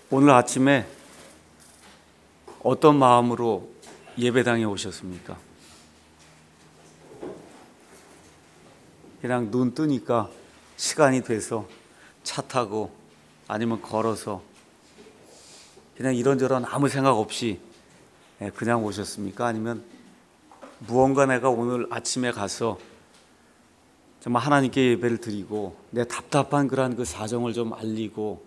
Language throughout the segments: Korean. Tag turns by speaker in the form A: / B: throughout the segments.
A: 오늘 아침에 어떤 마음으로 예배당에 오셨습니까? 그냥 눈 뜨니까 시간이 돼서 차 타고 아니면 걸어서 그냥 이런저런 아무 생각 없이 그냥 오셨습니까? 아니면 무언가 내가 오늘 아침에 가서 정말 하나님께 예배를 드리고 내 답답한 그러한 그 사정을 좀 알리고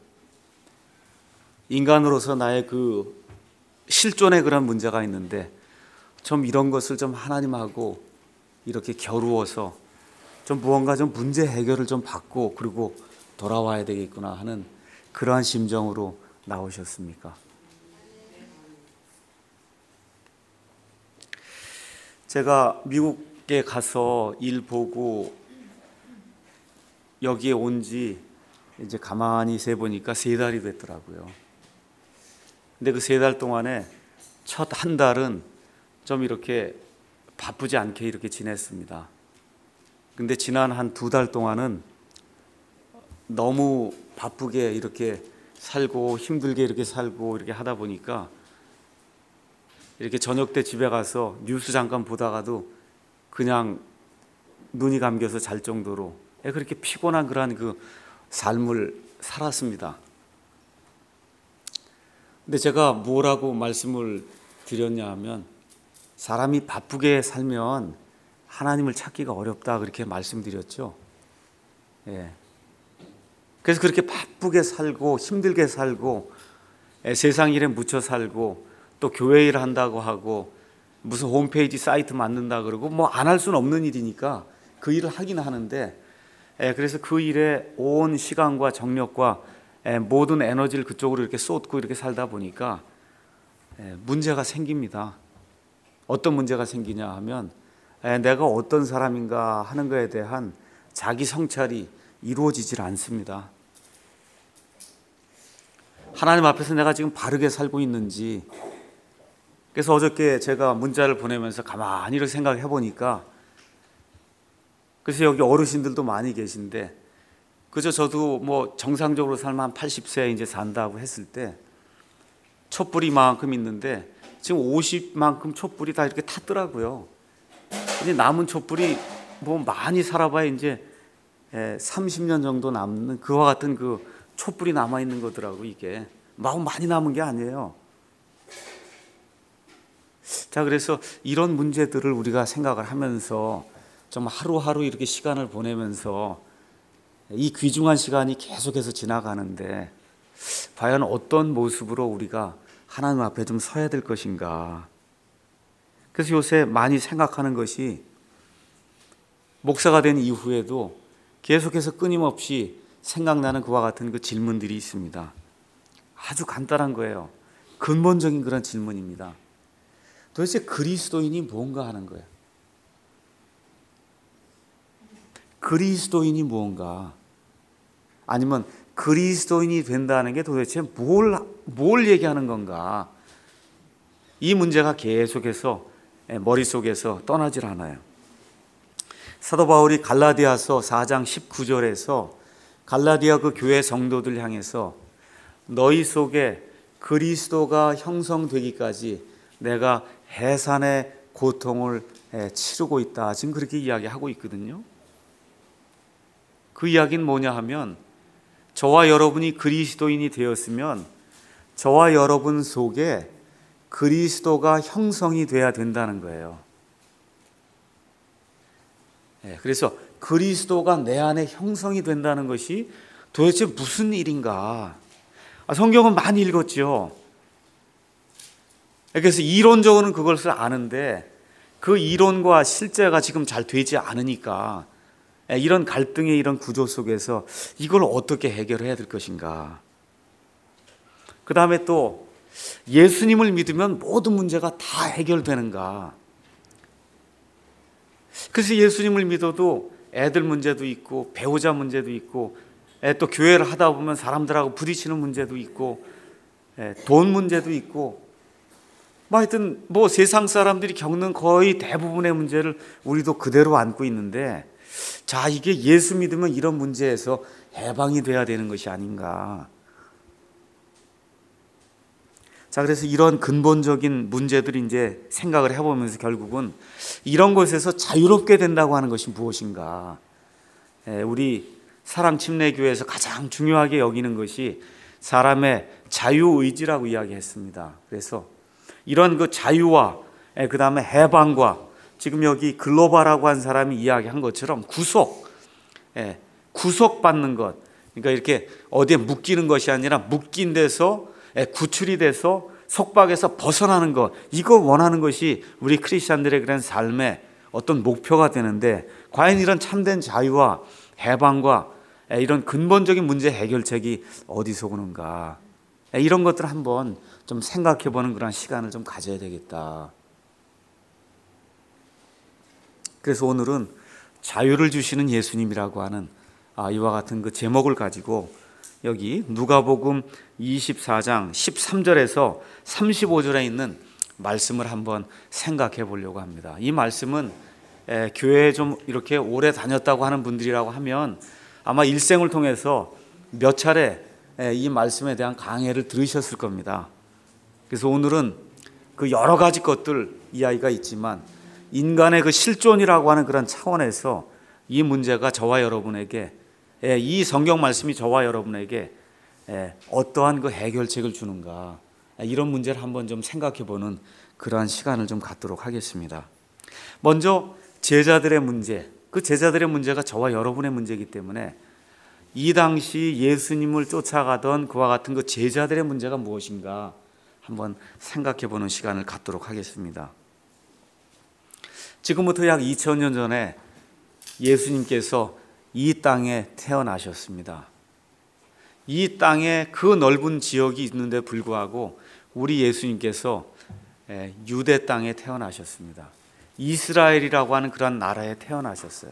A: 인간으로서 나의 그 실존의 그런 문제가 있는데 좀 이런 것을 좀 하나님하고 이렇게 겨루어서 좀 무언가 좀 문제 해결을 좀 받고 그리고 돌아와야 되겠구나 하는 그러한 심정으로 나오셨습니까? 제가 미국에 가서 일 보고 여기에 온 지 이제 가만히 세보니까 3달이 됐더라고요. 근데 그 3달 동안에 첫 한 달은 좀 이렇게 바쁘지 않게 이렇게 지냈습니다. 근데 지난 한 2달 동안은 너무 바쁘게 이렇게 살고 힘들게 이렇게 살고 이렇게 하다 보니까 이렇게 저녁 때 집에 가서 뉴스 잠깐 보다가도 그냥 눈이 감겨서 잘 정도로 그렇게 피곤한 그러한 그 삶을 살았습니다. 근데 제가 뭐라고 말씀을 드렸냐 하면 사람이 바쁘게 살면 하나님을 찾기가 어렵다 그렇게 말씀드렸죠. 그래서 그렇게 바쁘게 살고 힘들게 살고 세상 일에 묻혀 살고 또 교회 일 한다고 하고 무슨 홈페이지 사이트 만든다 그러고 뭐 안 할 수는 없는 일이니까 그 일을 하긴 하는데 그래서 그 일에 온 시간과 정력과 모든 에너지를 그쪽으로 이렇게 쏟고 이렇게 살다 보니까 문제가 생깁니다. 어떤 문제가 생기냐 하면 내가 어떤 사람인가 하는 것에 대한 자기 성찰이 이루어지질 않습니다. 하나님 앞에서 내가 지금 바르게 살고 있는지. 그래서 어저께 제가 문자를 보내면서 가만히 이렇게 생각해 보니까 그래서 여기 어르신들도 많이 계신데 그저 저도 뭐 정상적으로 살면 한 80세 이제 산다고 했을 때 촛불이만큼 있는데 지금 50만큼 촛불이 다 이렇게 탔더라고요. 이제 남은 촛불이 뭐 많이 살아봐야 이제 30년 정도 남는 그와 같은 그 촛불이 남아 있는 거더라고. 이게 많이 남은 게 아니에요. 자, 그래서 이런 문제들을 우리가 생각을 하면서 좀 하루하루 이렇게 시간을 보내면서 이 귀중한 시간이 계속해서 지나가는데 과연 어떤 모습으로 우리가 하나님 앞에 좀 서야 될 것인가. 그래서 요새 많이 생각하는 것이 목사가 된 이후에도 계속해서 끊임없이 생각나는 그와 같은 그 질문들이 있습니다. 아주 간단한 거예요. 근본적인 그런 질문입니다. 도대체 그리스도인이 뭔가 하는 거예요. 그리스도인이 무언가, 아니면 그리스도인이 된다는 게 도대체 뭘 얘기하는 건가. 이 문제가 계속해서 머릿속에서 떠나질 않아요. 사도 바울이 갈라디아서 4장 19절에서 갈라디아 그 교회 성도들 향해서 너희 속에 그리스도가 형성되기까지 내가 해산의 고통을 치르고 있다. 지금 그렇게 이야기하고 있거든요. 그 이야기는 뭐냐 하면 저와 여러분이 그리스도인이 되었으면 저와 여러분 속에 그리스도가 형성이 돼야 된다는 거예요. 그래서 그리스도가 내 안에 형성이 된다는 것이 도대체 무슨 일인가. 성경은 많이 읽었죠. 그래서 이론적으로는 그것을 아는데 그 이론과 실제가 지금 잘 되지 않으니까 이런 갈등의 이런 구조 속에서 이걸 어떻게 해결해야 될 것인가. 그 다음에 또 예수님을 믿으면 모든 문제가 다 해결되는가. 그래서 예수님을 믿어도 애들 문제도 있고 배우자 문제도 있고 또 교회를 하다 보면 사람들하고 부딪히는 문제도 있고 돈 문제도 있고 하여튼 뭐 세상 사람들이 겪는 거의 대부분의 문제를 우리도 그대로 안고 있는데 자, 이게 예수 믿으면 이런 문제에서 해방이 돼야 되는 것이 아닌가. 자, 그래서 이런 근본적인 문제들이 이제 생각을 해보면서 결국은 이런 것에서 자유롭게 된다고 하는 것이 무엇인가. 우리 사랑침례교회에서 가장 중요하게 여기는 것이 사람의 자유의지라고 이야기했습니다. 그래서 이런 그 자유와 그 다음에 해방과 지금 여기 글로바라고 한 사람이 이야기한 것처럼 구속받는 것, 그러니까 이렇게 어디에 묶이는 것이 아니라 묶인 데서 구출이 돼서 속박에서 벗어나는 것, 이거 원하는 것이 우리 크리스찬들의 그런 삶의 어떤 목표가 되는데, 과연 이런 참된 자유와 해방과 이런 근본적인 문제 해결책이 어디서 오는가, 이런 것들 한번 좀 생각해 보는 그런 시간을 좀 가져야 되겠다. 그래서 오늘은 자유를 주시는 예수님이라고 하는 이와 같은 그 제목을 가지고 여기 누가복음 24장 13절에서 35절에 있는 말씀을 한번 생각해 보려고 합니다. 이 말씀은 교회에 좀 이렇게 오래 다녔다고 하는 분들이라고 하면 아마 일생을 통해서 몇 차례 이 말씀에 대한 강해를 들으셨을 겁니다. 그래서 오늘은 그 여러 가지 것들 이야기가 있지만 인간의 그 실존이라고 하는 그런 차원에서 이 문제가 저와 여러분에게, 이 성경 말씀이 저와 여러분에게 어떠한 그 해결책을 주는가, 이런 문제를 한번 좀 생각해 보는 그러한 시간을 좀 갖도록 하겠습니다. 먼저 제자들의 문제, 그 제자들의 문제가 저와 여러분의 문제이기 때문에 이 당시 예수님을 쫓아가던 그와 같은 그 제자들의 문제가 무엇인가 한번 생각해 보는 시간을 갖도록 하겠습니다. 지금부터 약 2000년 전에 예수님께서 이 땅에 태어나셨습니다. 이 땅에 그 넓은 지역이 있는데 불구하고 우리 예수님께서 유대 땅에 태어나셨습니다. 이스라엘이라고 하는 그런 나라에 태어나셨어요.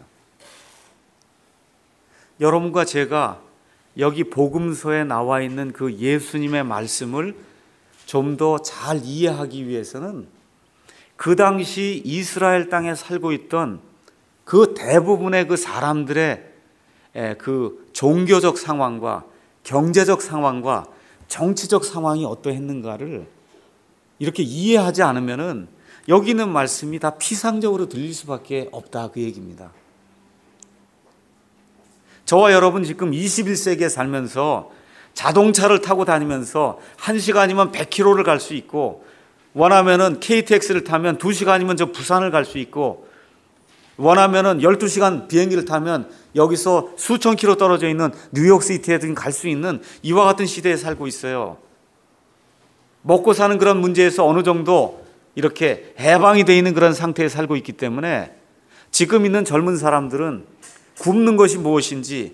A: 여러분과 제가 여기 복음서에 나와 있는 그 예수님의 말씀을 좀 더 잘 이해하기 위해서는 그 당시 이스라엘 땅에 살고 있던 그 대부분의 그 사람들의 그 종교적 상황과 경제적 상황과 정치적 상황이 어떠했는가를 이렇게 이해하지 않으면은 여기 있는 말씀이 다 피상적으로 들릴 수밖에 없다, 그 얘기입니다. 저와 여러분 지금 21세기에 살면서 자동차를 타고 다니면서 1시간이면 100km를 갈 수 있고, 원하면은 KTX를 타면 2시간이면 저 부산을 갈 수 있고, 원하면은 12시간 비행기를 타면 여기서 수천 킬로 떨어져 있는 뉴욕시티에든 갈 수 있는 이와 같은 시대에 살고 있어요. 먹고 사는 그런 문제에서 어느 정도 이렇게 해방이 되어 있는 그런 상태에 살고 있기 때문에 지금 있는 젊은 사람들은 굶는 것이 무엇인지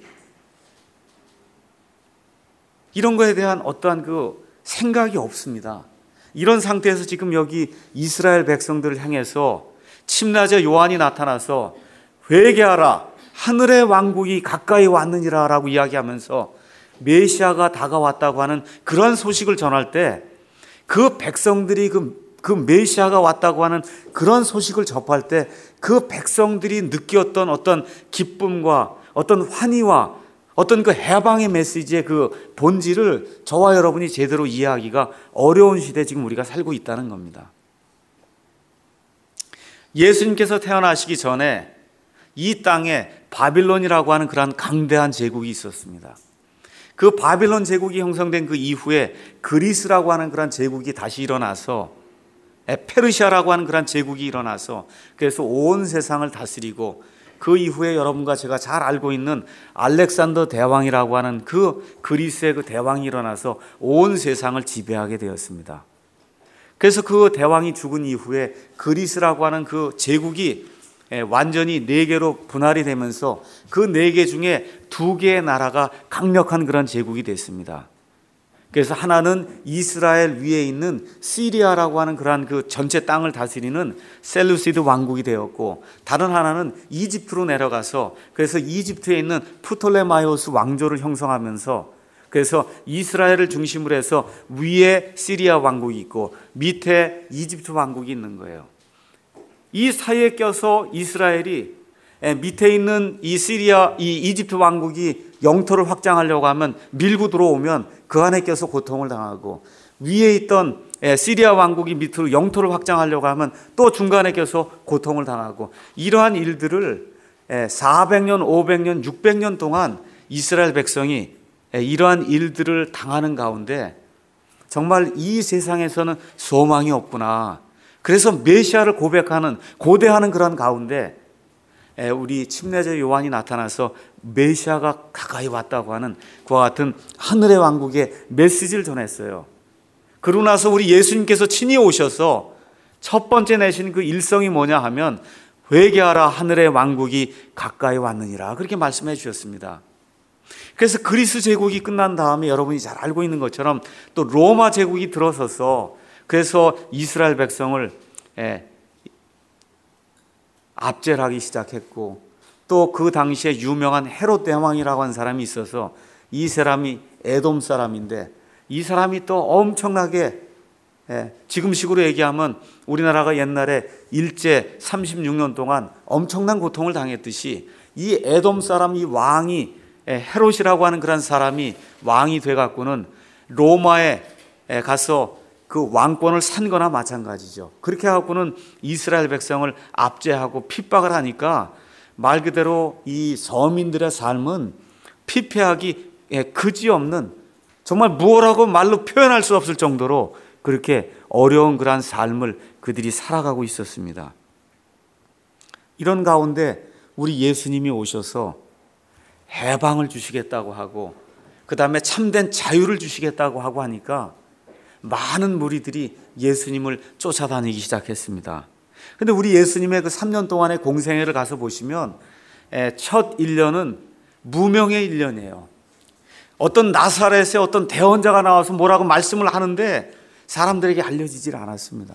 A: 이런 것에 대한 어떠한 그 생각이 없습니다. 이런 상태에서 지금 여기 이스라엘 백성들을 향해서 침례자 요한이 나타나서 회개하라, 하늘의 왕국이 가까이 왔느니라 라고 이야기하면서 메시아가 다가왔다고 하는 그런 소식을 전할 때, 그 백성들이 그 메시아가 왔다고 하는 그런 소식을 접할 때 그 백성들이 느꼈던 어떤 기쁨과 어떤 환희와 어떤 그 해방의 메시지의 그 본질을 저와 여러분이 제대로 이해하기가 어려운 시대에 지금 우리가 살고 있다는 겁니다. 예수님께서 태어나시기 전에 이 땅에 바빌론이라고 하는 그러한 강대한 제국이 있었습니다. 그 바빌론 제국이 형성된 그 이후에 그리스라고 하는 그런 제국이 다시 일어나서, 페르시아라고 하는 그런 제국이 일어나서, 그래서 온 세상을 다스리고, 그 이후에 여러분과 제가 잘 알고 있는 알렉산더 대왕이라고 하는 그 그리스의 그 대왕이 일어나서 온 세상을 지배하게 되었습니다. 그래서 그 대왕이 죽은 이후에 그리스라고 하는 그 제국이 완전히 4개로 분할이 되면서 그 4개 중에 2개의 나라가 강력한 그런 제국이 됐습니다. 그래서 하나는 이스라엘 위에 있는 시리아라고 하는 그러한 그 전체 땅을 다스리는 셀루시드 왕국이 되었고, 다른 하나는 이집트로 내려가서 그래서 이집트에 있는 프톨레마이오스 왕조를 형성하면서, 그래서 이스라엘을 중심으로 해서 위에 시리아 왕국이 있고 밑에 이집트 왕국이 있는 거예요. 이 사이에 껴서 이스라엘이 밑에 있는 이 시리아, 이 이집트 왕국이 영토를 확장하려고 하면 밀고 들어오면 그 안에 껴서 고통을 당하고, 위에 있던 시리아 왕국이 밑으로 영토를 확장하려고 하면 또 중간에 껴서 고통을 당하고, 이러한 일들을 400년, 500년, 600년 동안 이스라엘 백성이 이러한 일들을 당하는 가운데 정말 이 세상에서는 소망이 없구나. 그래서 메시아를 고백하는, 고대하는 그런 가운데 우리 침례자 요한이 나타나서 메시아가 가까이 왔다고 하는 그와 같은 하늘의 왕국의 메시지를 전했어요. 그러고 나서 우리 예수님께서 친히 오셔서 첫 번째 내신 그 일성이 뭐냐 하면 회개하라, 하늘의 왕국이 가까이 왔느니라, 그렇게 말씀해 주셨습니다. 그래서 그리스 제국이 끝난 다음에 여러분이 잘 알고 있는 것처럼 또 로마 제국이 들어서서, 그래서 이스라엘 백성을 압제를 하기 시작했고, 또 그 당시에 유명한 헤롯 대왕이라고 하는 사람이 있어서, 이 사람이 에돔 사람인데 이 사람이 또 엄청나게, 지금식으로 얘기하면 우리나라가 옛날에 일제 36년 동안 엄청난 고통을 당했듯이 이 에돔 사람, 이 왕이, 헤롯이라고 하는 그런 사람이 왕이 돼갖고는 로마에 가서 그 왕권을 산 거나 마찬가지죠. 그렇게 해갖고는 이스라엘 백성을 압제하고 핍박을 하니까 말 그대로 이 서민들의 삶은 피폐하기 그지없는, 정말 무엇라고 말로 표현할 수 없을 정도로 그렇게 어려운 그러한 삶을 그들이 살아가고 있었습니다. 이런 가운데 우리 예수님이 오셔서 해방을 주시겠다고 하고, 그 다음에 참된 자유를 주시겠다고 하고 하니까 많은 무리들이 예수님을 쫓아다니기 시작했습니다. 근데 우리 예수님의 그 3년 동안의 공생애를 가서 보시면 첫 1년은 무명의 1년이에요. 어떤 나사렛의 어떤 대언자가 나와서 뭐라고 말씀을 하는데 사람들에게 알려지질 않았습니다.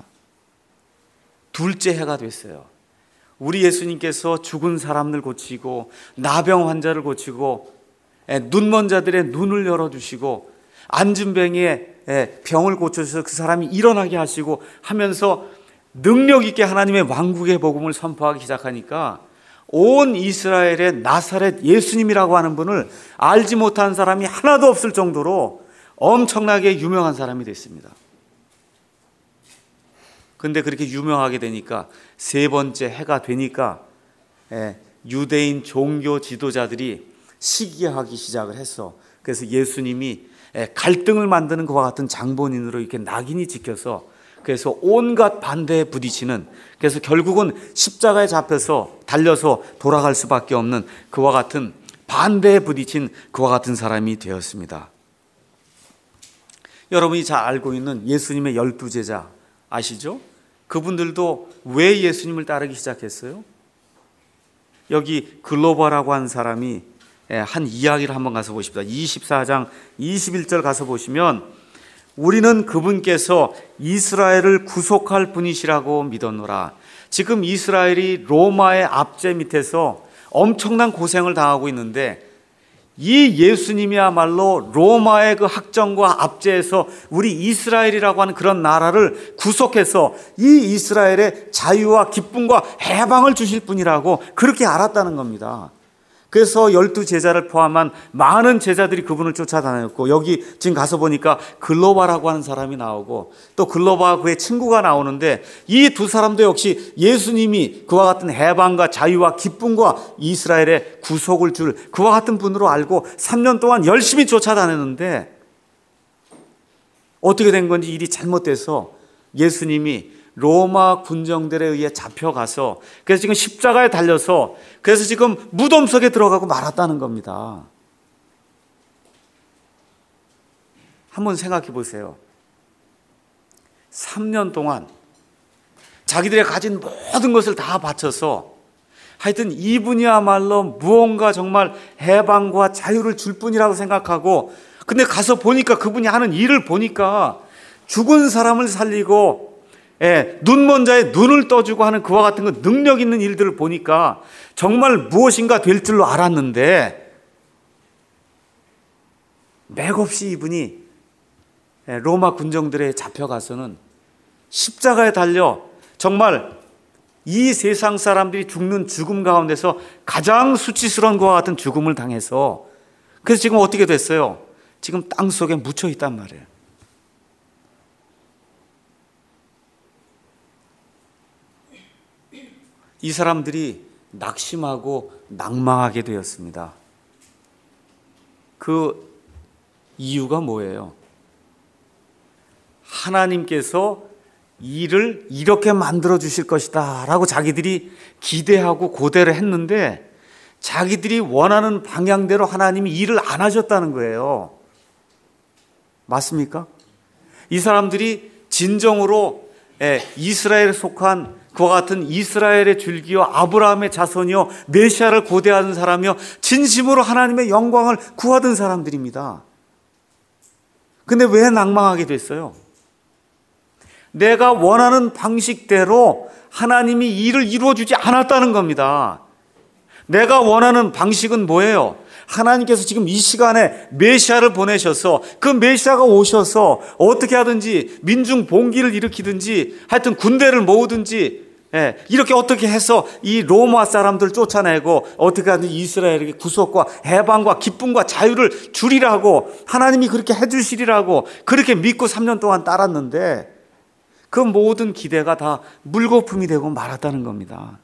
A: 둘째 해가 됐어요. 우리 예수님께서 죽은 사람들 고치고, 나병 환자를 고치고, 눈먼 자들의 눈을 열어주시고, 안진뱅이의 병을 고쳐서 그 사람이 일어나게 하시고 하면서 능력 있게 하나님의 왕국의 복음을 선포하기 시작하니까 온 이스라엘의 나사렛 예수님이라고 하는 분을 알지 못한 사람이 하나도 없을 정도로 엄청나게 유명한 사람이 됐습니다. 근데 그렇게 유명하게 되니까 세 번째 해가 되니까 유대인 종교 지도자들이 시기하기 시작을 했어. 그래서 예수님이 갈등을 만드는 것과 같은 장본인으로 이렇게 낙인이 찍혀서, 그래서 온갖 반대에 부딪히는, 그래서 결국은 십자가에 잡혀서 달려서 돌아갈 수밖에 없는 그와 같은 반대에 부딪힌 그와 같은 사람이 되었습니다. 여러분이 잘 알고 있는 예수님의 12제자 아시죠? 그분들도 왜 예수님을 따르기 시작했어요? 여기 글로바라고 한 사람이 한 이야기를 한번 가서 보십시다. 24장 21절 가서 보시면, 우리는 그분께서 이스라엘을 구속할 분이시라고 믿었노라. 지금 이스라엘이 로마의 압제 밑에서 엄청난 고생을 당하고 있는데, 이 예수님이야말로 로마의 그 학정과 압제에서 우리 이스라엘이라고 하는 그런 나라를 구속해서 이 이스라엘의 자유와 기쁨과 해방을 주실 분이라고 그렇게 알았다는 겁니다. 그래서 12제자를 포함한 많은 제자들이 그분을 쫓아다녔고, 여기 지금 가서 보니까 글로바라고 하는 사람이 나오고, 또 글로바와 그의 친구가 나오는데, 이 두 사람도 역시 예수님이 그와 같은 해방과 자유와 기쁨과 이스라엘의 구속을 줄 그와 같은 분으로 알고 3년 동안 열심히 쫓아다녔는데, 어떻게 된 건지 일이 잘못돼서 예수님이 로마 군정들에 의해 잡혀가서, 그래서 지금 십자가에 달려서, 그래서 지금 무덤 속에 들어가고 말았다는 겁니다. 한번 생각해 보세요. 3년 동안 자기들이 가진 모든 것을 다 바쳐서, 하여튼 이분이야말로 무언가 정말 해방과 자유를 줄 뿐이라고 생각하고, 근데 가서 보니까 그분이 하는 일을 보니까 죽은 사람을 살리고 눈먼 자의 눈을 떠주고 하는 그와 같은 그 능력 있는 일들을 보니까 정말 무엇인가 될 줄로 알았는데, 맥없이 이분이 로마 군정들에 잡혀가서는 십자가에 달려 정말 이 세상 사람들이 죽는 죽음 가운데서 가장 수치스러운 것과 같은 죽음을 당해서, 그래서 지금 어떻게 됐어요? 지금 땅 속에 묻혀 있단 말이에요. 이 사람들이 낙심하고 낭망하게 되었습니다. 그 이유가 뭐예요? 하나님께서 일을 이렇게 만들어 주실 것이다 라고 자기들이 기대하고 고대를 했는데 자기들이 원하는 방향대로 하나님이 일을 안 하셨다는 거예요. 맞습니까? 이 사람들이 진정으로 이스라엘에 속한 그와 같은 이스라엘의 줄기요 아브라함의 자손이요 메시아를 고대하는 사람이요 진심으로 하나님의 영광을 구하던 사람들입니다. 근데 왜 낭망하게 됐어요? 내가 원하는 방식대로 하나님이 일을 이루어주지 않았다는 겁니다. 내가 원하는 방식은 뭐예요? 하나님께서 지금 이 시간에 메시아를 보내셔서 그 메시아가 오셔서 어떻게 하든지 민중 봉기를 일으키든지 하여튼 군대를 모으든지 이렇게 어떻게 해서 이 로마 사람들 쫓아내고 어떻게 하든지 이스라엘에게 구속과 해방과 기쁨과 자유를 주리라고 하나님이 그렇게 해주시리라고 그렇게 믿고 3년 동안 따랐는데 그 모든 기대가 다 물거품이 되고 말았다는 겁니다.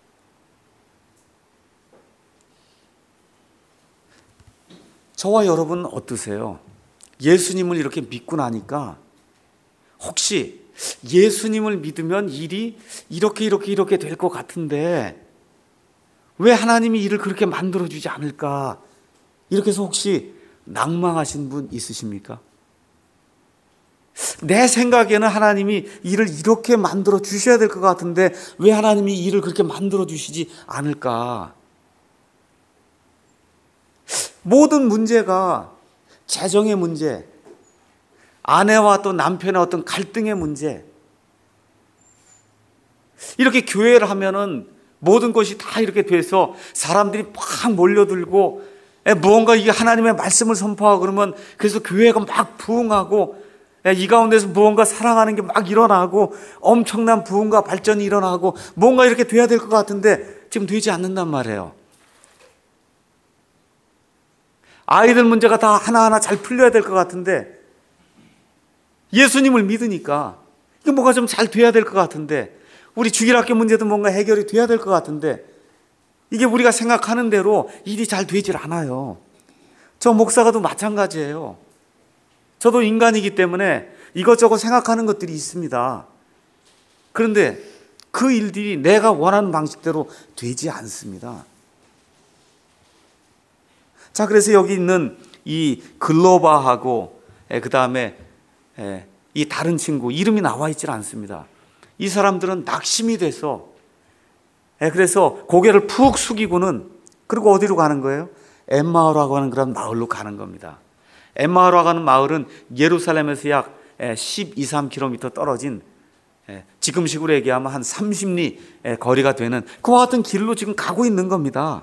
A: 저와 여러분은 어떠세요? 예수님을 이렇게 믿고 나니까 혹시 예수님을 믿으면 일이 이렇게 될 것 같은데 왜 하나님이 일을 그렇게 만들어주지 않을까? 이렇게 해서 혹시 낭망하신 분 있으십니까? 내 생각에는 하나님이 일을 이렇게 만들어 주셔야 될 것 같은데 왜 하나님이 일을 그렇게 만들어 주시지 않을까? 모든 문제가 재정의 문제, 아내와 또 남편의 어떤 갈등의 문제, 이렇게 교회를 하면은 모든 것이 다 이렇게 돼서 사람들이 막 몰려들고 무언가 이게 하나님의 말씀을 선포하고 그러면 그래서 교회가 막 부흥하고 이 가운데서 무언가 사랑하는 게 막 일어나고 엄청난 부흥과 발전이 일어나고 뭔가 이렇게 돼야 될 것 같은데 지금 되지 않는단 말이에요. 아이들 문제가 다 하나하나 잘 풀려야 될 것 같은데 예수님을 믿으니까 이게 뭐가 좀 잘 돼야 될 것 같은데 우리 주일학교 문제도 뭔가 해결이 돼야 될 것 같은데 이게 우리가 생각하는 대로 일이 잘 되질 않아요. 저 목사가도 마찬가지예요. 저도 인간이기 때문에 이것저것 생각하는 것들이 있습니다. 그런데 그 일들이 내가 원하는 방식대로 되지 않습니다. 자, 그래서 여기 있는 이 글로바하고 그 다음에 이 다른 친구 이름이 나와 있질 않습니다. 이 사람들은 낙심이 돼서 그래서 고개를 푹 숙이고는 그리고 어디로 가는 거예요? 엠마오라고 하는 그런 마을로 가는 겁니다. 엠마오라고 하는 마을은 예루살렘에서 약 12, 13km 떨어진 지금식으로 얘기하면 한 30리 거리가 되는 그와 같은 길로 지금 가고 있는 겁니다.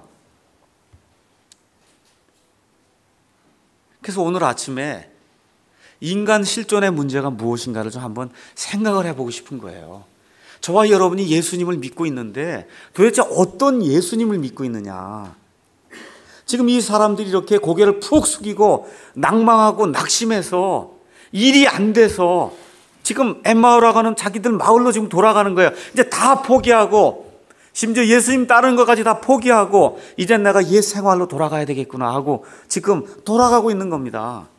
A: 그래서 오늘 아침에 인간 실존의 문제가 무엇인가를 좀 한번 생각을 해보고 싶은 거예요. 저와 여러분이 예수님을 믿고 있는데 도대체 어떤 예수님을 믿고 있느냐. 지금 이 사람들이 이렇게 고개를 푹 숙이고 낭망하고 낙심해서 일이 안 돼서 지금 엠마오라고 하는 자기들 마을로 지금 돌아가는 거예요. 이제 다 포기하고 심지어 예수님 따르는 것까지 다 포기하고 이제 내가 옛 생활로 돌아가야 되겠구나 하고 지금 돌아가고 있는 겁니다.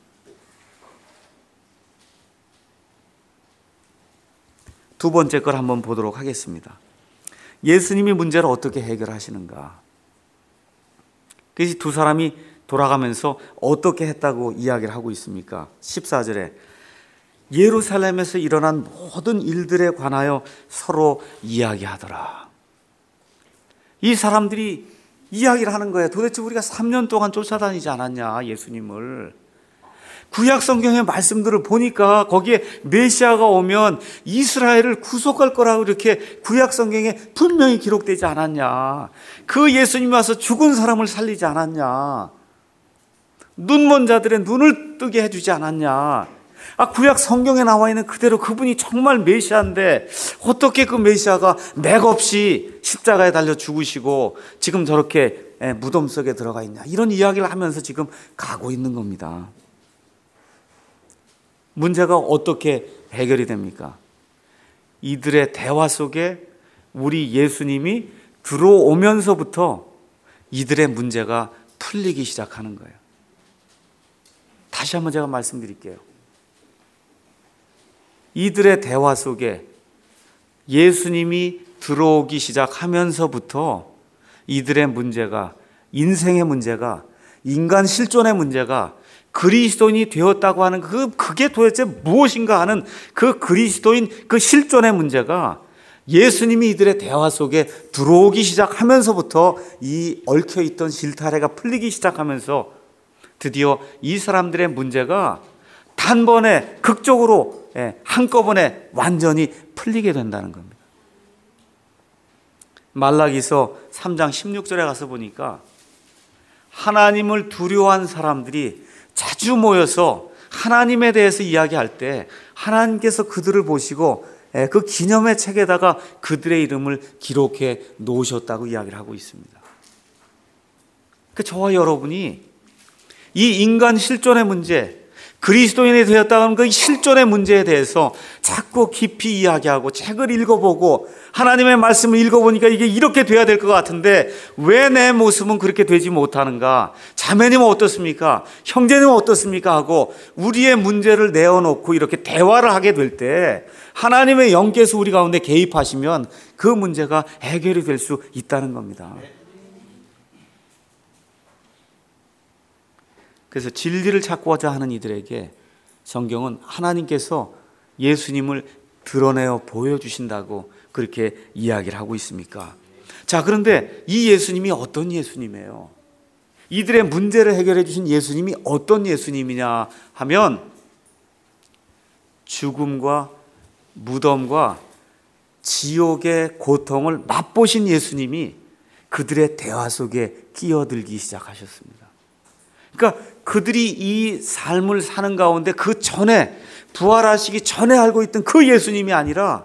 A: 두 번째 걸 한번 보도록 하겠습니다. 예수님이 문제를 어떻게 해결하시는가. 그래서 두 사람이 돌아가면서 어떻게 했다고 이야기를 하고 있습니까? 14절에 예루살렘에서 일어난 모든 일들에 관하여 서로 이야기하더라. 이 사람들이 이야기를 하는 거예요. 도대체 우리가 3년 동안 쫓아다니지 않았냐, 예수님을. 구약 성경의 말씀들을 보니까 거기에 메시아가 오면 이스라엘을 구속할 거라고 이렇게 구약 성경에 분명히 기록되지 않았냐. 그 예수님이 와서 죽은 사람을 살리지 않았냐. 눈먼 자들의 눈을 뜨게 해주지 않았냐. 구약 성경에 나와 있는 그대로 그분이 정말 메시아인데 어떻게 그 메시아가 맥없이 십자가에 달려 죽으시고 지금 저렇게 무덤 속에 들어가 있냐. 이런 이야기를 하면서 지금 가고 있는 겁니다. 문제가 어떻게 해결이 됩니까? 이들의 대화 속에 우리 예수님이 들어오면서부터 이들의 문제가 풀리기 시작하는 거예요. 다시 한번 제가 말씀드릴게요. 이들의 대화 속에 예수님이 들어오기 시작하면서부터 이들의 문제가, 인생의 문제가, 인간 실존의 문제가 그리스도인이 되었다고 하는 그게 도대체 무엇인가 하는 그 그리스도인 그 실존의 문제가 예수님이 이들의 대화 속에 들어오기 시작하면서부터 이 얽혀있던 실타래가 풀리기 시작하면서 드디어 이 사람들의 문제가 단번에 극적으로 한꺼번에 완전히 풀리게 된다는 겁니다. 말라기서 3장 16절에 가서 보니까 하나님을 두려워한 사람들이 자주 모여서 하나님에 대해서 이야기할 때 하나님께서 그들을 보시고 그 기념의 책에다가 그들의 이름을 기록해 놓으셨다고 이야기를 하고 있습니다. 저와 여러분이 이 인간 실존의 문제, 그리스도인이 되었다고 하는 그 실존의 문제에 대해서 자꾸 깊이 이야기하고 책을 읽어보고 하나님의 말씀을 읽어보니까 이게 이렇게 돼야 될 것 같은데 왜 내 모습은 그렇게 되지 못하는가? 자매님은 어떻습니까? 형제님은 어떻습니까? 하고 우리의 문제를 내어놓고 이렇게 대화를 하게 될 때 하나님의 영께서 우리 가운데 개입하시면 그 문제가 해결이 될 수 있다는 겁니다. 그래서 진리를 찾고자 하는 이들에게 성경은 하나님께서 예수님을 드러내어 보여주신다고 그렇게 이야기를 하고 있습니까? 자, 그런데 이 예수님이 어떤 예수님이에요? 이들의 문제를 해결해 주신 예수님이 어떤 예수님이냐 하면 죽음과 무덤과 지옥의 고통을 맛보신 예수님이 그들의 대화 속에 끼어들기 시작하셨습니다. 그러니까 그들이 이 삶을 사는 가운데 그 전에 부활하시기 전에 알고 있던 그 예수님이 아니라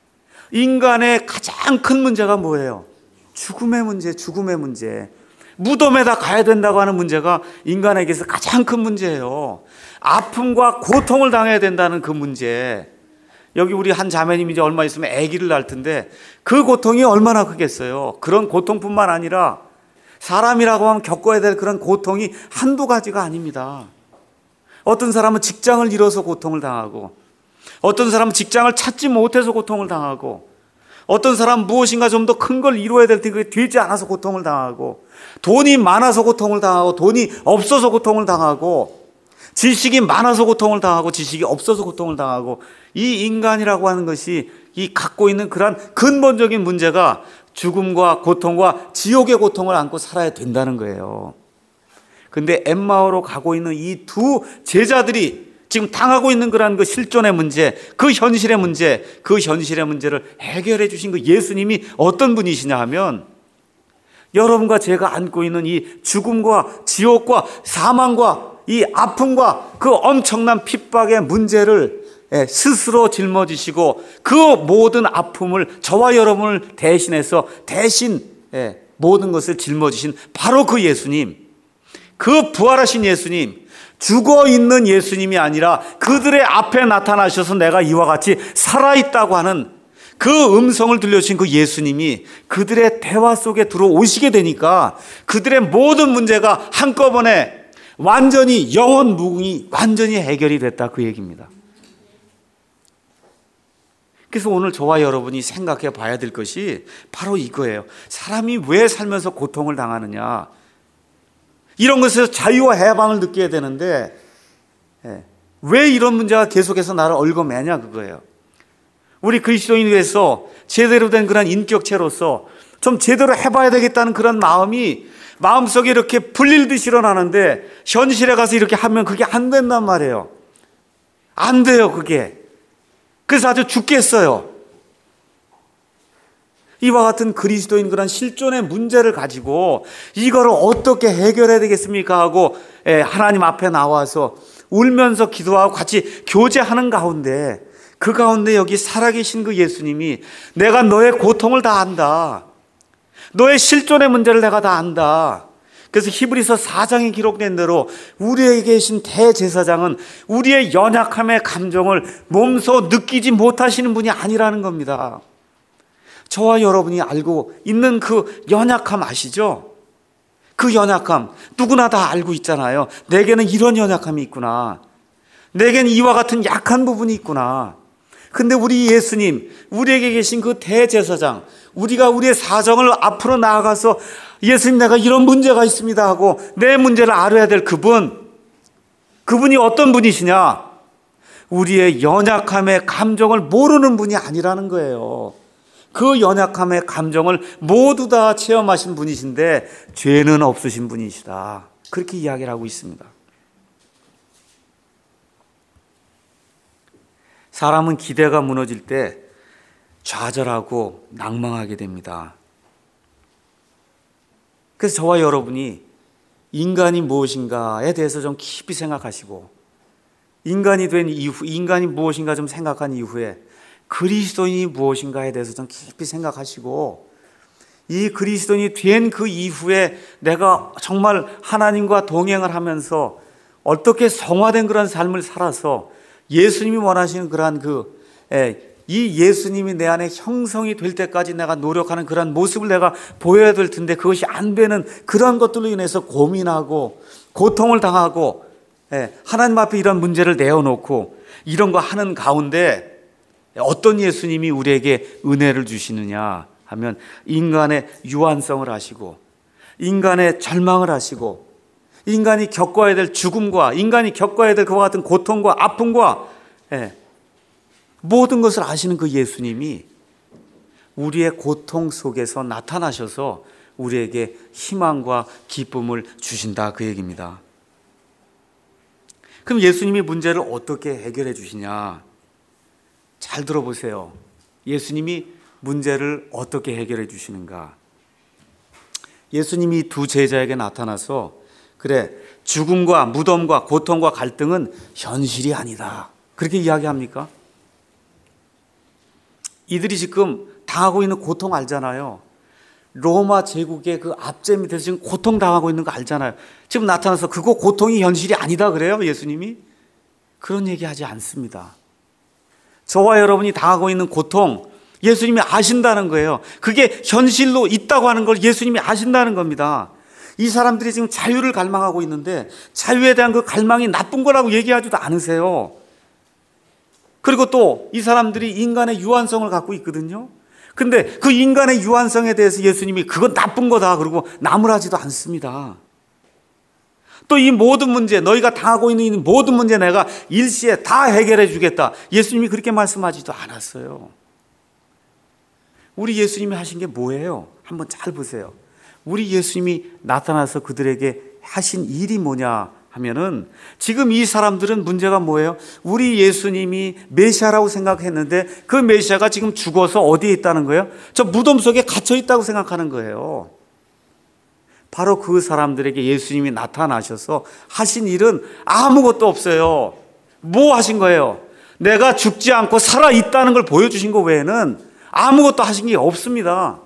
A: 인간의 가장 큰 문제가 뭐예요? 죽음의 문제, 죽음의 문제. 무덤에다 가야 된다고 하는 문제가 인간에게서 가장 큰 문제예요. 아픔과 고통을 당해야 된다는 그 문제. 여기 우리 한 자매님이 이제 얼마 있으면 아기를 낳을 텐데 그 고통이 얼마나 크겠어요. 그런 고통뿐만 아니라 사람이라고 하면 겪어야 될 그런 고통이 한두 가지가 아닙니다. 어떤 사람은 직장을 잃어서 고통을 당하고, 어떤 사람은 직장을 찾지 못해서 고통을 당하고, 어떤 사람은 무엇인가 좀 더 큰 걸 이루어야 될 때 그게 되지 않아서 고통을 당하고, 돈이 많아서 고통을 당하고, 돈이 없어서 고통을 당하고, 지식이 많아서 고통을 당하고, 지식이 없어서 고통을 당하고, 이 인간이라고 하는 것이 이 갖고 있는 그러한 근본적인 문제가 죽음과 고통과 지옥의 고통을 안고 살아야 된다는 거예요. 근데 엠마오로 가고 있는 이 두 제자들이 지금 당하고 있는 그러한 그 실존의 문제, 그 현실의 문제, 그 현실의 문제를 해결해 주신 그 예수님이 어떤 분이시냐 하면 여러분과 제가 안고 있는 이 죽음과 지옥과 사망과 이 아픔과 그 엄청난 핍박의 문제를 스스로 짊어지시고 그 모든 아픔을 저와 여러분을 대신해서 모든 것을 짊어지신 바로 그 예수님, 그 부활하신 예수님, 죽어 있는 예수님이 아니라 그들의 앞에 나타나셔서 내가 이와 같이 살아있다고 하는 그 음성을 들려주신 그 예수님이 그들의 대화 속에 들어오시게 되니까 그들의 모든 문제가 한꺼번에 완전히 영원 무궁이 완전히 해결이 됐다, 그 얘기입니다. 그래서 오늘 저와 여러분이 생각해 봐야 될 것이 바로 이거예요. 사람이 왜 살면서 고통을 당하느냐, 이런 것에서 자유와 해방을 느껴야 되는데 왜 이런 문제가 계속해서 나를 얽어매냐, 그거예요. 우리 그리스도인 위해서 제대로 된 그런 인격체로서 좀 제대로 해봐야 되겠다는 그런 마음이 마음속에 이렇게 불릴듯이 일어나는데 현실에 가서 이렇게 하면 그게 안 된단 말이에요. 안 돼요, 그게. 그래서 아주 죽겠어요. 이와 같은 그리스도인 그런 실존의 문제를 가지고 이거를 어떻게 해결해야 되겠습니까 하고 하나님 앞에 나와서 울면서 기도하고 같이 교제하는 가운데, 그 가운데 여기 살아계신 그 예수님이 내가 너의 고통을 다 안다, 너의 실존의 문제를 내가 다 안다. 그래서 히브리서 4장에 기록된 대로 우리에게 계신 대제사장은 우리의 연약함의 감정을 몸소 느끼지 못하시는 분이 아니라는 겁니다. 저와 여러분이 알고 있는 그 연약함 아시죠? 그 연약함 누구나 다 알고 있잖아요. 내게는 이런 연약함이 있구나. 내게는 이와 같은 약한 부분이 있구나. 근데 우리 예수님, 우리에게 계신 그 대제사장, 우리가 우리의 사정을 앞으로 나아가서 예수님 내가 이런 문제가 있습니다 하고 내 문제를 알아야 될 그분이 어떤 분이시냐? 우리의 연약함의 감정을 모르는 분이 아니라는 거예요. 그 연약함의 감정을 모두 다 체험하신 분이신데 죄는 없으신 분이시다. 그렇게 이야기를 하고 있습니다. 사람은 기대가 무너질 때 좌절하고 낭망하게 됩니다. 그래서 저와 여러분이 인간이 무엇인가에 대해서 좀 깊이 생각하시고 인간이 된 이후, 인간이 무엇인가 좀 생각한 이후에 그리스도인이 무엇인가에 대해서 좀 깊이 생각하시고 이 그리스도인이 된 그 이후에 내가 정말 하나님과 동행을 하면서 어떻게 성화된 그런 삶을 살아서 예수님이 원하시는 그러한 이 예수님이 내 안에 형성이 될 때까지 내가 노력하는 그런 모습을 내가 보여야 될 텐데 그것이 안 되는 그런 것들로 인해서 고민하고 고통을 당하고 하나님 앞에 이런 문제를 내어놓고 이런 거 하는 가운데 어떤 예수님이 우리에게 은혜를 주시느냐 하면 인간의 유한성을 아시고 인간의 절망을 아시고 인간이 겪어야 될 죽음과 인간이 겪어야 될 그와 같은 고통과 아픔과 모든 것을 아시는 그 예수님이 우리의 고통 속에서 나타나셔서 우리에게 희망과 기쁨을 주신다 그 얘기입니다. 그럼 예수님이 문제를 어떻게 해결해 주시냐? 잘 들어보세요. 예수님이 문제를 어떻게 해결해 주시는가? 예수님이 두 제자에게 나타나서 그래, 죽음과 무덤과 고통과 갈등은 현실이 아니다. 그렇게 이야기합니까? 이들이 지금 당하고 있는 고통 알잖아요. 로마 제국의 그 압제 밑에서 지금 고통당하고 있는 거 알잖아요. 지금 나타나서 그거 고통이 현실이 아니다 그래요? 예수님이? 그런 얘기하지 않습니다. 저와 여러분이 당하고 있는 고통 예수님이 아신다는 거예요. 그게 현실로 있다고 하는 걸 예수님이 아신다는 겁니다. 이 사람들이 지금 자유를 갈망하고 있는데 자유에 대한 그 갈망이 나쁜 거라고 얘기하지도 않으세요. 그리고 또 이 사람들이 인간의 유한성을 갖고 있거든요. 근데 그 인간의 유한성에 대해서 예수님이 그건 나쁜 거다 그러고 나무라지도 않습니다. 또 이 모든 문제, 너희가 당하고 있는 이 모든 문제 내가 일시에 다 해결해 주겠다. 예수님이 그렇게 말씀하지도 않았어요. 우리 예수님이 하신 게 뭐예요? 한번 잘 보세요. 우리 예수님이 나타나서 그들에게 하신 일이 뭐냐 하면은 지금 이 사람들은 문제가 뭐예요? 우리 예수님이 메시아라고 생각했는데 그 메시아가 지금 죽어서 어디에 있다는 거예요? 저 무덤 속에 갇혀 있다고 생각하는 거예요. 바로 그 사람들에게 예수님이 나타나셔서 하신 일은 아무것도 없어요. 뭐 하신 거예요? 내가 죽지 않고 살아 있다는 걸 보여주신 것 외에는 아무것도 하신 게 없습니다.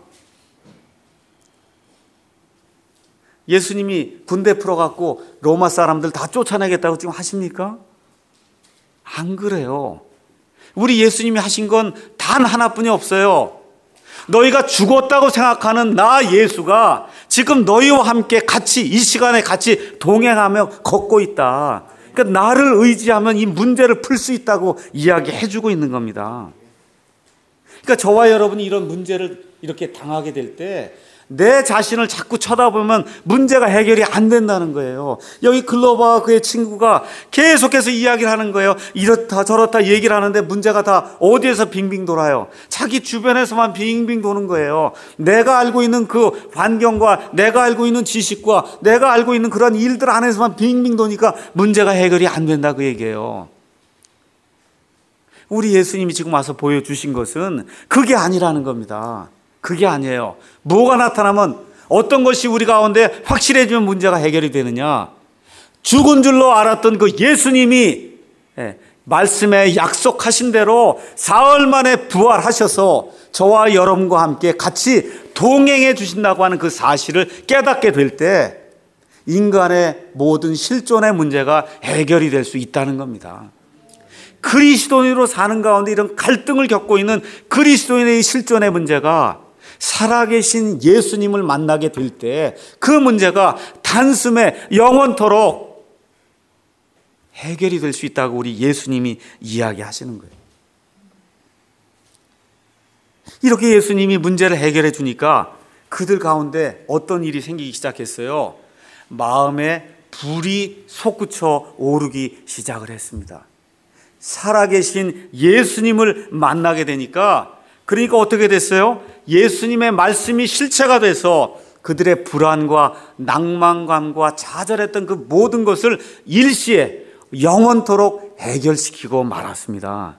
A: 예수님이 군대 풀어갖고 로마 사람들 다 쫓아내겠다고 지금 하십니까? 안 그래요. 우리 예수님이 하신 건 단 하나뿐이 없어요. 너희가 죽었다고 생각하는 나 예수가 지금 너희와 함께 같이 이 시간에 같이 동행하며 걷고 있다. 그러니까 나를 의지하면 이 문제를 풀 수 있다고 이야기해주고 있는 겁니다. 그러니까 저와 여러분이 이런 문제를 이렇게 당하게 될 때 내 자신을 자꾸 쳐다보면 문제가 해결이 안 된다는 거예요. 여기 글로바와 그의 친구가 계속해서 이야기를 하는 거예요. 이렇다 저렇다 얘기를 하는데 문제가 다 어디에서 빙빙 돌아요? 자기 주변에서만 빙빙 도는 거예요. 내가 알고 있는 그 환경과 내가 알고 있는 지식과 내가 알고 있는 그런 일들 안에서만 빙빙 도니까 문제가 해결이 안 된다 그 얘기예요. 우리 예수님이 지금 와서 보여주신 것은 그게 아니라는 겁니다. 그게 아니에요. 뭐가 나타나면 어떤 것이 우리 가운데 확실해지면 문제가 해결이 되느냐? 죽은 줄로 알았던 그 예수님이 말씀에 약속하신 대로 사흘 만에 부활하셔서 저와 여러분과 함께 같이 동행해 주신다고 하는 그 사실을 깨닫게 될 때 인간의 모든 실존의 문제가 해결이 될 수 있다는 겁니다. 그리스도인으로 사는 가운데 이런 갈등을 겪고 있는 그리스도인의 실존의 문제가 살아계신 예수님을 만나게 될 때 그 문제가 단숨에 영원토록 해결이 될 수 있다고 우리 예수님이 이야기하시는 거예요. 이렇게 예수님이 문제를 해결해 주니까 그들 가운데 어떤 일이 생기기 시작했어요. 마음에 불이 솟구쳐 오르기 시작을 했습니다. 살아계신 예수님을 만나게 되니까, 그러니까 어떻게 됐어요? 예수님의 말씀이 실체가 돼서 그들의 불안과 낭만감과 좌절했던 그 모든 것을 일시에 영원토록 해결시키고 말았습니다.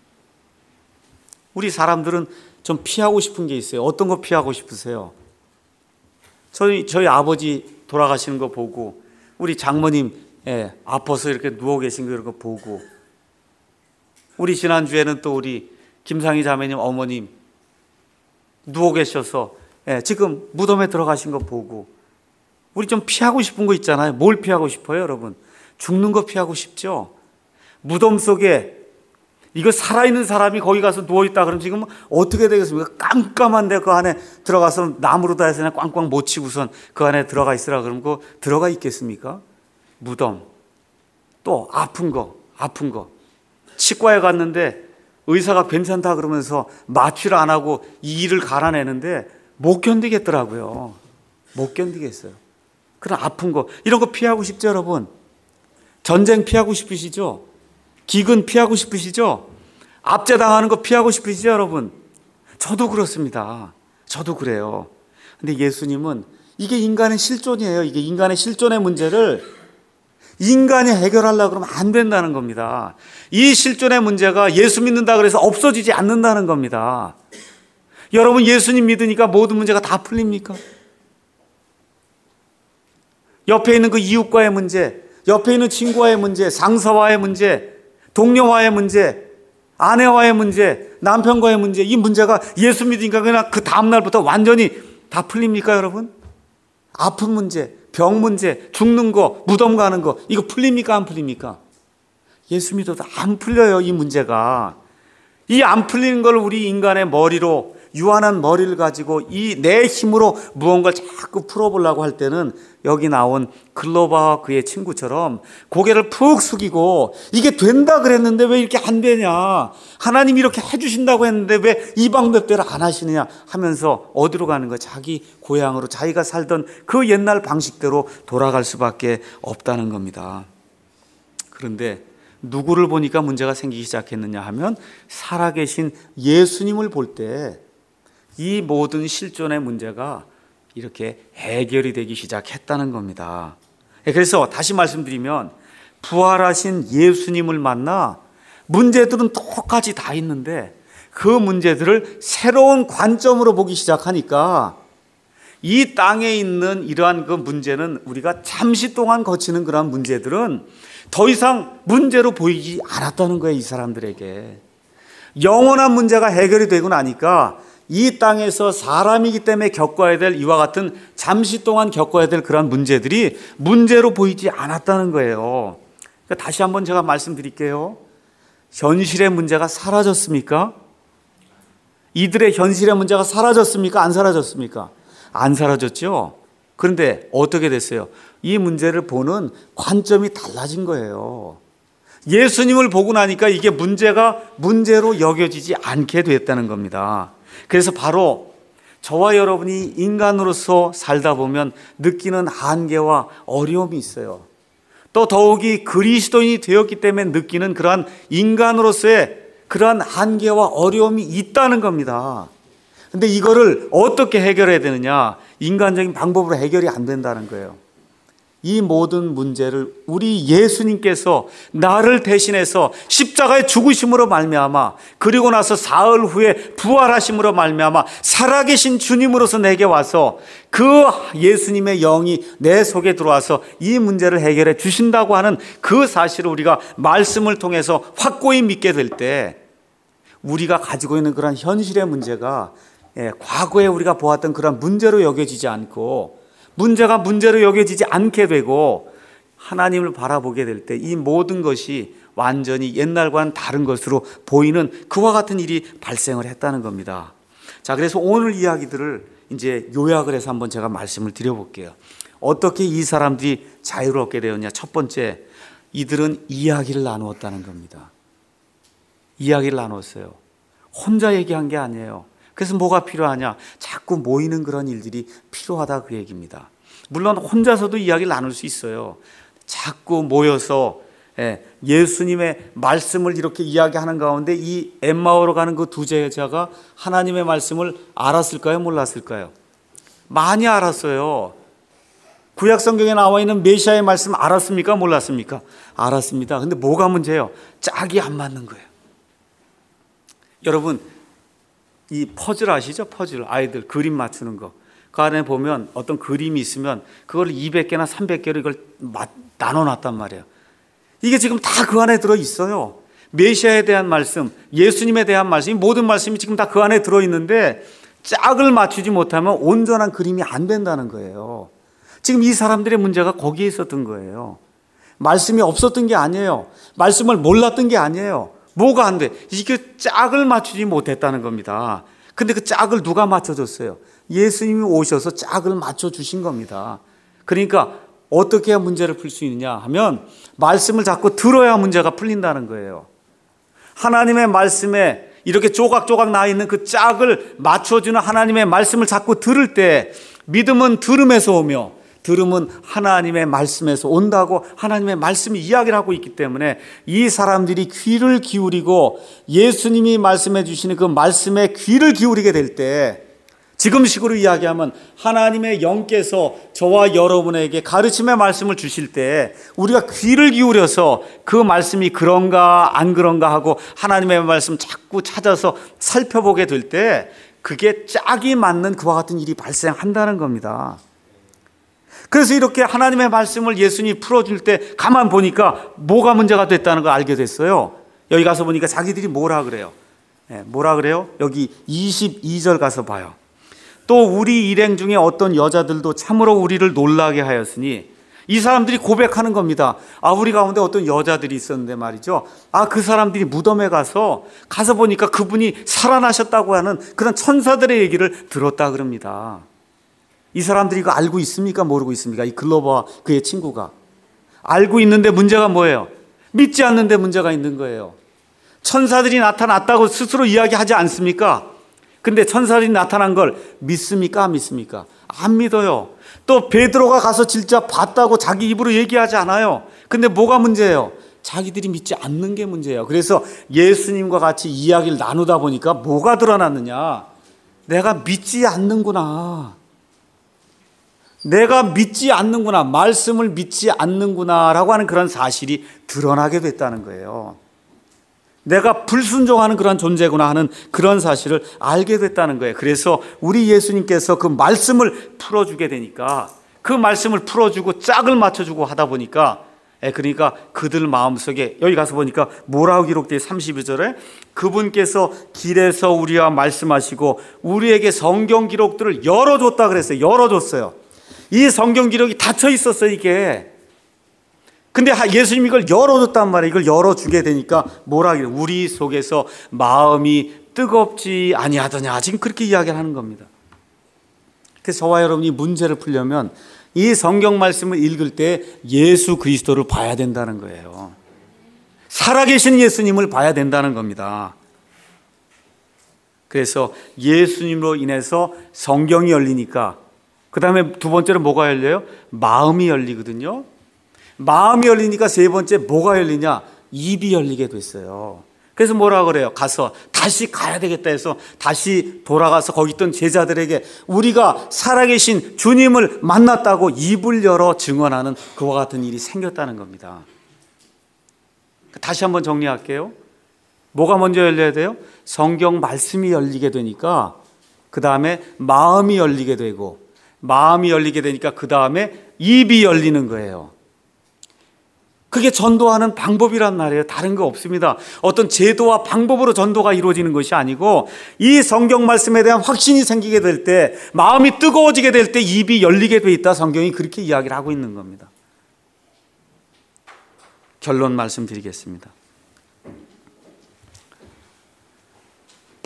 A: 우리 사람들은 좀 피하고 싶은 게 있어요. 어떤 거 피하고 싶으세요? 저희 아버지 돌아가시는 거 보고, 우리 장모님 아파서 이렇게 누워 계신 거 이런 거 보고, 우리 지난주에는 또 우리 김상희 자매님 어머님 누워 계셔서 지금 무덤에 들어가신 거 보고, 우리 좀 피하고 싶은 거 있잖아요. 뭘 피하고 싶어요, 여러분? 죽는 거 피하고 싶죠? 무덤 속에 이거 살아있는 사람이 거기 가서 누워있다 그러면 지금 어떻게 되겠습니까? 깜깜한데 그 안에 들어가서 나무로 다 해서 그냥 꽝꽝 못 치고선 그 안에 들어가 있으라 그러면 그 들어가 있겠습니까? 무덤. 또 아픈 거. 치과에 갔는데 의사가 괜찮다 그러면서 마취를 안 하고 이 이를 갈아내는데 못 견디겠더라고요. 못 견디겠어요. 그런 아픈 거, 이런 거 피하고 싶죠, 여러분? 전쟁 피하고 싶으시죠? 기근 피하고 싶으시죠? 압제당하는 거 피하고 싶으시죠, 여러분? 저도 그렇습니다. 저도 그래요. 근데 예수님은 이게 인간의 실존이에요. 이게 인간의 실존의 문제를 인간이 해결하려고 그러면 안 된다는 겁니다. 이 실존의 문제가 예수 믿는다 그래서 없어지지 않는다는 겁니다. 여러분, 예수님 믿으니까 모든 문제가 다 풀립니까? 옆에 있는 그 이웃과의 문제, 옆에 있는 친구와의 문제, 상사와의 문제, 동료와의 문제, 아내와의 문제, 남편과의 문제, 이 문제가 예수 믿으니까 그냥 그 다음날부터 완전히 다 풀립니까, 여러분? 아픈 문제, 병 문제, 죽는 거, 무덤 가는 거, 이거 풀립니까, 안 풀립니까? 예수 믿어도 안 풀려요, 이 문제가. 이 안 풀리는 걸 우리 인간의 머리로, 유한한 머리를 가지고 이 내 힘으로 무언가를 자꾸 풀어보려고 할 때는 여기 나온 글로바와 그의 친구처럼 고개를 푹 숙이고, 이게 된다 그랬는데 왜 이렇게 안 되냐, 하나님이 이렇게 해주신다고 했는데 왜 이 방법대로 안 하시느냐 하면서 어디로 가는 거야? 자기 고향으로, 자기가 살던 그 옛날 방식대로 돌아갈 수밖에 없다는 겁니다. 그런데 누구를 보니까 문제가 생기기 시작했느냐 하면, 살아계신 예수님을 볼 때 이 모든 실존의 문제가 이렇게 해결이 되기 시작했다는 겁니다. 그래서 다시 말씀드리면, 부활하신 예수님을 만나 문제들은 똑같이 다 있는데 그 문제들을 새로운 관점으로 보기 시작하니까 이 땅에 있는 이러한 그 문제는, 우리가 잠시 동안 거치는 그러한 문제들은 더 이상 문제로 보이지 않았다는 거예요. 이 사람들에게 영원한 문제가 해결이 되고 나니까 이 땅에서 사람이기 때문에 겪어야 될 이와 같은 잠시 동안 겪어야 될 그런 문제들이 문제로 보이지 않았다는 거예요. 그러니까 다시 한번 제가 말씀드릴게요. 현실의 문제가 사라졌습니까? 이들의 현실의 문제가 사라졌습니까? 안 사라졌습니까? 안 사라졌죠. 그런데 어떻게 됐어요? 이 문제를 보는 관점이 달라진 거예요. 예수님을 보고 나니까 이게 문제가 문제로 여겨지지 않게 됐다는 겁니다. 그래서 바로 저와 여러분이 인간으로서 살다 보면 느끼는 한계와 어려움이 있어요. 또 더욱이 그리스도인이 되었기 때문에 느끼는 그러한 인간으로서의 그러한 한계와 어려움이 있다는 겁니다. 근데 이거를 어떻게 해결해야 되느냐? 인간적인 방법으로 해결이 안 된다는 거예요. 이 모든 문제를 우리 예수님께서 나를 대신해서 십자가의 죽으심으로 말미암아, 그리고 나서 사흘 후에 부활하심으로 말미암아 살아계신 주님으로서 내게 와서 그 예수님의 영이 내 속에 들어와서 이 문제를 해결해 주신다고 하는 그 사실을 우리가 말씀을 통해서 확고히 믿게 될 때, 우리가 가지고 있는 그런 현실의 문제가 과거에 우리가 보았던 그런 문제로 여겨지지 않고, 문제가 문제로 여겨지지 않게 되고 하나님을 바라보게 될 때 이 모든 것이 완전히 옛날과는 다른 것으로 보이는 그와 같은 일이 발생을 했다는 겁니다. 자, 그래서 오늘 이야기들을 이제 요약을 해서 한번 제가 말씀을 드려볼게요. 어떻게 이 사람들이 자유를 얻게 되었냐? 첫 번째, 이들은 이야기를 나누었다는 겁니다. 이야기를 나눴어요. 혼자 얘기한 게 아니에요. 그래서 뭐가 필요하냐? 자꾸 모이는 그런 일들이 필요하다, 그 얘기입니다. 물론 혼자서도 이야기를 나눌 수 있어요. 자꾸 모여서 예수님의 말씀을 이렇게 이야기하는 가운데 이 엠마오로 가는 그 두 제자가 하나님의 말씀을 알았을까요? 몰랐을까요? 많이 알았어요. 구약 성경에 나와 있는 메시아의 말씀 알았습니까? 몰랐습니까? 알았습니다. 근데 뭐가 문제예요? 짝이 안 맞는 거예요. 여러분, 이 퍼즐 아시죠? 퍼즐, 아이들 그림 맞추는 거. 그 안에 보면 어떤 그림이 있으면 그걸 200개나 300개로 이걸 나눠놨단 말이에요. 이게 지금 다 그 안에 들어있어요. 메시아에 대한 말씀, 예수님에 대한 말씀, 모든 말씀이 지금 다 그 안에 들어있는데 짝을 맞추지 못하면 온전한 그림이 안 된다는 거예요. 지금 이 사람들의 문제가 거기에 있었던 거예요. 말씀이 없었던 게 아니에요. 말씀을 몰랐던 게 아니에요. 뭐가 안 돼? 이게 짝을 맞추지 못했다는 겁니다. 근데 그 짝을 누가 맞춰줬어요? 예수님이 오셔서 짝을 맞춰주신 겁니다. 그러니까 어떻게 해야 문제를 풀 수 있느냐 하면 말씀을 자꾸 들어야 문제가 풀린다는 거예요. 하나님의 말씀에 이렇게 조각조각 나 있는 그 짝을 맞춰주는 하나님의 말씀을 자꾸 들을 때 믿음은 들음에서 오며 들음은 하나님의 말씀에서 온다고 하나님의 말씀이 이야기를 하고 있기 때문에 이 사람들이 귀를 기울이고 예수님이 말씀해 주시는 그 말씀에 귀를 기울이게 될 때 지금식으로 이야기하면 하나님의 영께서 저와 여러분에게 가르침의 말씀을 주실 때 우리가 귀를 기울여서 그 말씀이 그런가 안 그런가 하고 하나님의 말씀 자꾸 찾아서 살펴보게 될 때 그게 짝이 맞는 그와 같은 일이 발생한다는 겁니다. 그래서 이렇게 하나님의 말씀을 예수님이 풀어줄 때 가만 보니까 뭐가 문제가 됐다는 걸 알게 됐어요. 여기 가서 보니까 자기들이 뭐라 그래요? 뭐라 그래요? 여기 22절 가서 봐요. 또 우리 일행 중에 어떤 여자들도 참으로 우리를 놀라게 하였으니 이 사람들이 고백하는 겁니다. 우리 가운데 어떤 여자들이 있었는데 말이죠. 그 사람들이 무덤에 가서 보니까 그분이 살아나셨다고 하는 그런 천사들의 얘기를 들었다 그럽니다. 이 사람들이 이거 알고 있습니까? 모르고 있습니까? 이 글로버와 그의 친구가 알고 있는데 문제가 뭐예요? 믿지 않는데 문제가 있는 거예요. 천사들이 나타났다고 스스로 이야기하지 않습니까? 근데 천사들이 나타난 걸 믿습니까? 안 믿습니까? 안 믿어요. 또 베드로가 가서 진짜 봤다고 자기 입으로 얘기하지 않아요. 근데 뭐가 문제예요? 자기들이 믿지 않는 게 문제예요. 그래서 예수님과 같이 이야기를 나누다 보니까 뭐가 드러났느냐? 내가 믿지 않는구나. 내가 믿지 않는구나. 말씀을 믿지 않는구나라고 하는 그런 사실이 드러나게 됐다는 거예요. 내가 불순종하는 그런 존재구나 하는 그런 사실을 알게 됐다는 거예요. 그래서 우리 예수님께서 그 말씀을 풀어주게 되니까 그 말씀을 풀어주고 짝을 맞춰주고 하다 보니까 그러니까 그들 마음속에 여기 가서 보니까 뭐라고 기록되어 32절에 그분께서 길에서 우리와 말씀하시고 우리에게 성경 기록들을 열어줬다 그랬어요. 열어줬어요. 이 성경 기록이 닫혀 있었어요, 이게. 근데 예수님이 이걸 열어줬단 말이에요. 이걸 열어주게 되니까 뭐라 그래요? 우리 속에서 마음이 뜨겁지 아니하더냐. 지금 그렇게 이야기를 하는 겁니다. 그래서 저와 여러분이 문제를 풀려면 이 성경 말씀을 읽을 때 예수 그리스도를 봐야 된다는 거예요. 살아계신 예수님을 봐야 된다는 겁니다. 그래서 예수님으로 인해서 성경이 열리니까 그 다음에 두 번째로 뭐가 열려요? 마음이 열리거든요. 마음이 열리니까 세 번째 뭐가 열리냐? 입이 열리게 됐어요. 그래서 뭐라 그래요? 가서 다시 가야 되겠다 해서 다시 돌아가서 거기 있던 제자들에게 우리가 살아계신 주님을 만났다고 입을 열어 증언하는 그와 같은 일이 생겼다는 겁니다. 다시 한번 정리할게요. 뭐가 먼저 열려야 돼요? 성경 말씀이 열리게 되니까 그 다음에 마음이 열리게 되고 마음이 열리게 되니까 그 다음에 입이 열리는 거예요. 그게 전도하는 방법이란 말이에요. 다른 거 없습니다. 어떤 제도와 방법으로 전도가 이루어지는 것이 아니고 이 성경 말씀에 대한 확신이 생기게 될 때 마음이 뜨거워지게 될 때 입이 열리게 돼 있다. 성경이 그렇게 이야기를 하고 있는 겁니다. 결론 말씀드리겠습니다.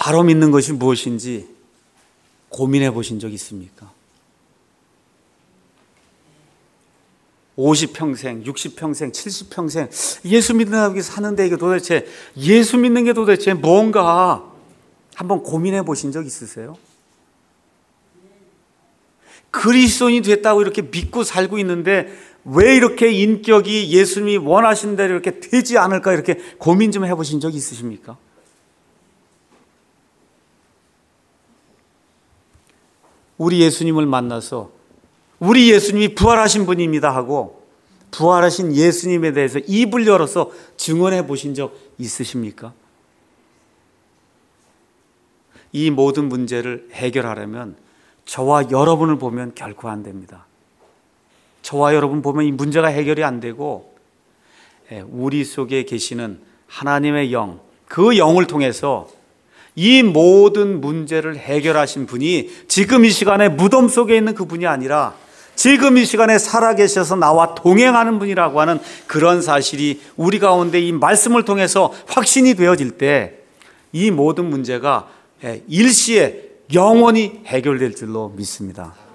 A: 바로 믿는 것이 무엇인지 고민해 보신 적 있습니까? 50평생, 60평생, 70평생 예수 믿는다고 사는데 이게 도대체 예수 믿는 게 도대체 뭔가 한번 고민해 보신 적 있으세요? 그리스도인이 됐다고 이렇게 믿고 살고 있는데 왜 이렇게 인격이 예수님이 원하신 대로 이렇게 되지 않을까 이렇게 고민 좀 해보신 적 있으십니까? 우리 예수님을 만나서 우리 예수님이 부활하신 분입니다 하고 부활하신 예수님에 대해서 입을 열어서 증언해 보신 적 있으십니까? 이 모든 문제를 해결하려면 저와 여러분을 보면 결코 안 됩니다. 저와 여러분 보면 이 문제가 해결이 안 되고 우리 속에 계시는 하나님의 영, 그 영을 통해서 이 모든 문제를 해결하신 분이 지금 이 시간에 무덤 속에 있는 그분이 아니라 지금 이 시간에 살아계셔서 나와 동행하는 분이라고 하는 그런 사실이 우리 가운데 이 말씀을 통해서 확신이 되어질 때 이 모든 문제가 일시에 영원히 해결될 줄로 믿습니다.